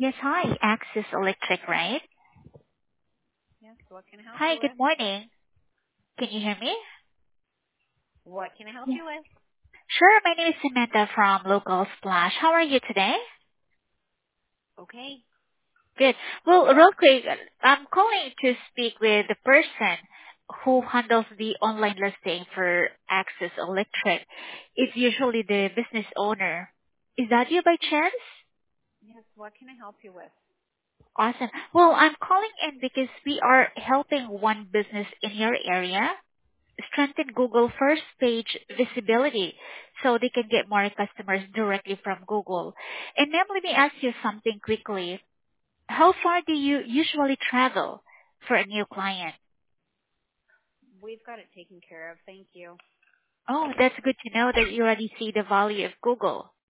Yes, hi, Axis Electric, right? Yes, what can I help Hi, you good with? morning. Can you hear me? What can I help Yeah. you with? Sure, my name is Samantha from Local Splash. How are you today? Okay. Good. Well, real quick, I'm calling to speak with the person who handles the online listing for Axis Electric. It's usually the business owner. Is that you by chance? Yes, what can I help you with? Awesome. Well, I'm calling in because we are helping one business in your area strengthen Google first page visibility so they can get more customers directly from Google. And ma'am, let me ask you something quickly. How far do you usually travel for a new client? We've got it taken care of. Thank you. Oh, that's good to know that you already see the value of Google.